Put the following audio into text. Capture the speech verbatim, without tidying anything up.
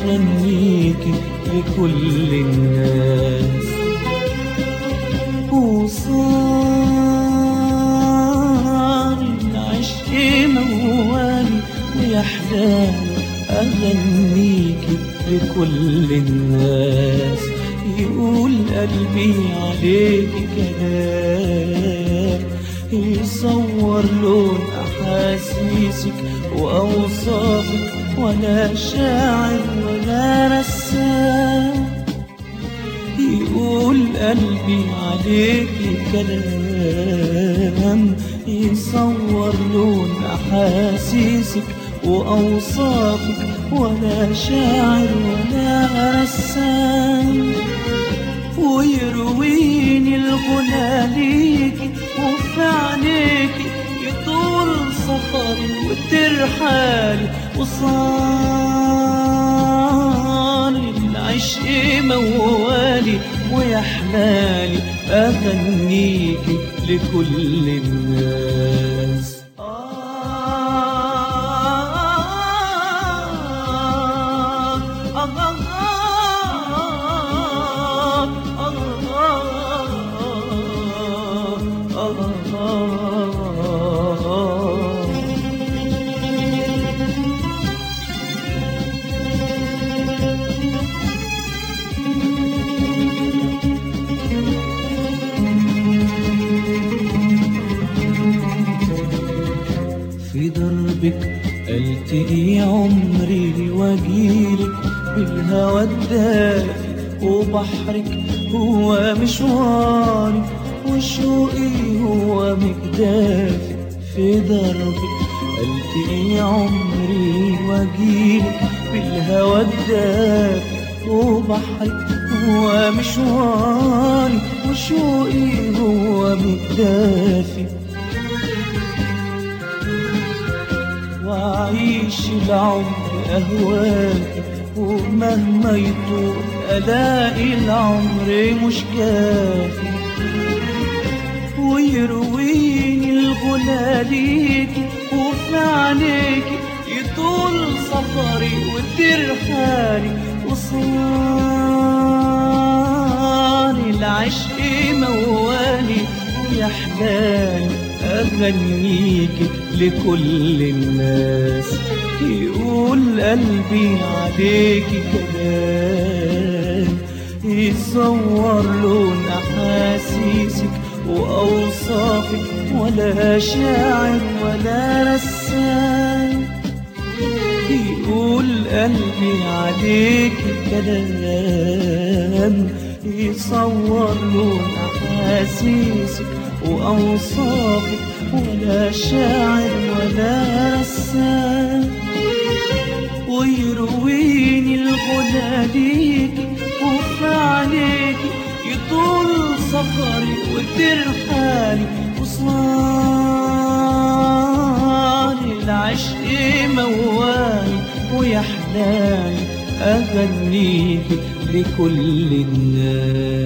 أغنيكي لكل الناس. وصار العشق موالي ويحلالي أغنيكي لكل الناس. يقول قلبي عليكي كلام، يصور لون أحاسيسك وأوصافك، ولا شاعر ولا رسام. يقول قلبي عليكي كلام، يصور لون أحاسيسك وأوصافك، ولا شاعر ولا رسام. ويرويني الغنى ليكي وفي عينيكي يطول سفري وترحالي. وصار العشق موالي ويحلالي أغنيكي لكل الناس. في دربك ألتقي عمري واجيلك بالهوى الدافي، وبحرك هو مشواري وشوقي هو مجدافي. في دربك ألتقي عمري واجيلك بالهوى الدافي، وبحرك هو مشواري وشوقي هو مجدافي. وأعيش العمر أهواكي، ومهما يطول ألاقي العمر مش كافي. ويرويني الغنى ليكي وفي عينيكي يطول سفري وترحالي. وصار العشق موالي ويحلالي أغنيكي لكل الناس. يقول قلبي عليكي كلام، يصور لون أحاسيسك وأوصافك، ولا شاعر ولا رسام. يقول قلبي عليكي كلام، يصور لون أحاسيسك وأوصافك، ولا شاعر ولا رسام. ويرويني الغنى ليكي وفي عينيكي يطول سفري وترحالي. وصار العشق موالي ويحلالي أغنيكي لكل الناس.